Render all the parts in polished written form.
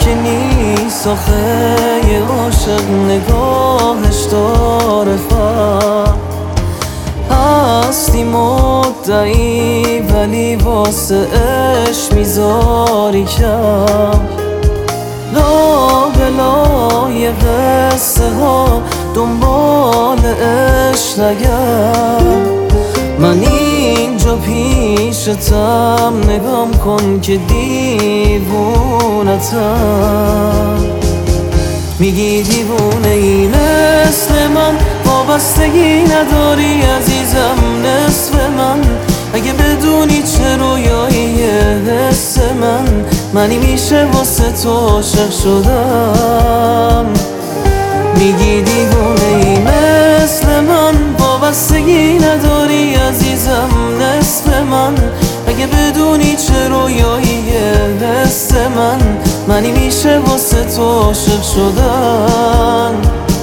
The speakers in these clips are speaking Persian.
که نیست آخه یه عاشق نگاهش داره فرق. هستی مدعی ولی واسه عشق میذاری کم. لا بلای قصه ها دنبال عشق نگرد. من اینجا پیشتم نگام کن که دیوونتم. میگی دیوونه ای مثل من، وابستگی نداری عزیزم نصف من. اگه بدونی چه رویاییه حس منی میشه واسه تو عاشق شدم. میگی دیوونه ای مثل من، وابستگی نداری عزیزم نصف من. اگه بدونی چه رویاییه حس منی میشه واسه تو عاشق شدم.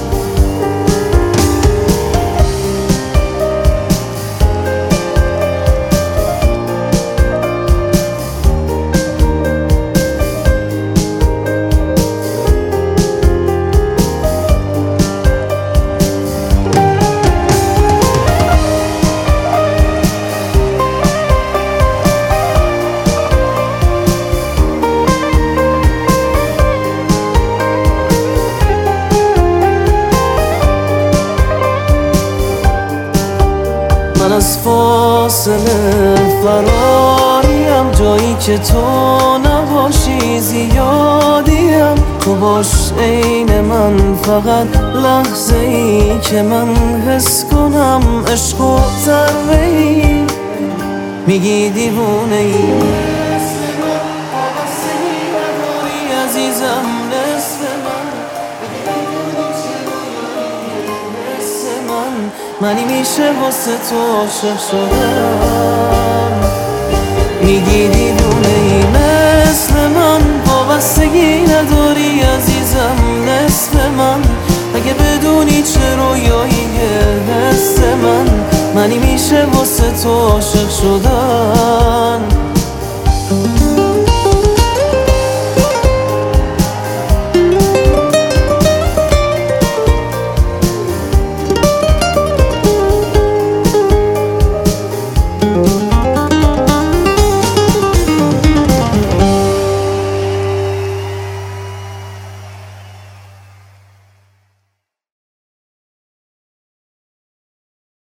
من از فاصله فراریم، جایی که تو نباشی زیادیم. تو باش عین من، فقط لحظه ای که من حس کنم عشق و ضربه ای. میگی دیوونه ای عزیزم نصف منی میشه واسه تو عاشق شدم. میگی دیوونه ای مثل من، وابستگی نداری عزیزم نصف من. اگه بدونی چه رویاییه حس منی میشه واسه تو عاشق شدم.